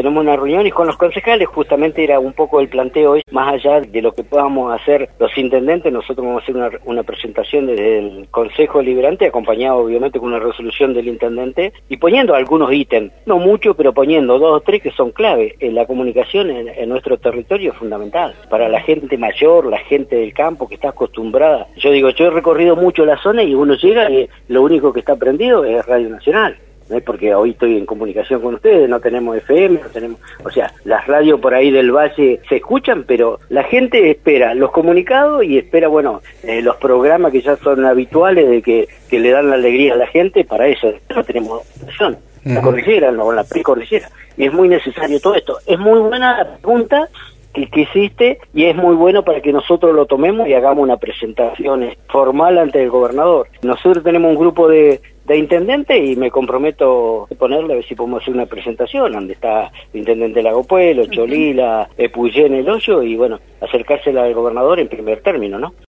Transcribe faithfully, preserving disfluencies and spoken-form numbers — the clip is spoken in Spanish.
tenemos una reunión y con los concejales justamente era un poco el planteo hoy, más allá de lo que podamos hacer los intendentes, nosotros vamos a hacer una, una presentación desde el Consejo Deliberante, acompañado obviamente con una resolución del intendente, y poniendo algunos ítems, no mucho, pero poniendo dos o tres que son clave. En la comunicación en, en nuestro territorio es fundamental, para la gente mayor, la gente del campo que está acostumbrada. Yo digo, yo he recorrido mucho la zona y uno llega y lo único que está prendido es Radio Nacional. ¿No? Porque hoy estoy en comunicación con ustedes, no tenemos F M, no tenemos, o sea, las radios por ahí del valle se escuchan, pero la gente espera los comunicados y espera, bueno, eh, los programas que ya son habituales de que, que le dan la alegría a la gente. Para eso no tenemos opción, la cordillera, no, la precordillera, y es muy necesario todo esto. Es muy buena la pregunta que, que existe y es muy bueno para que nosotros lo tomemos y hagamos una presentación formal ante el gobernador. Nosotros tenemos un grupo de de intendente y me comprometo a ponerle a ver si podemos hacer una presentación donde está el intendente Lago Puelo, Cholila, Epuyén, El Hoyo, y bueno, acercársela al gobernador en primer término, ¿no?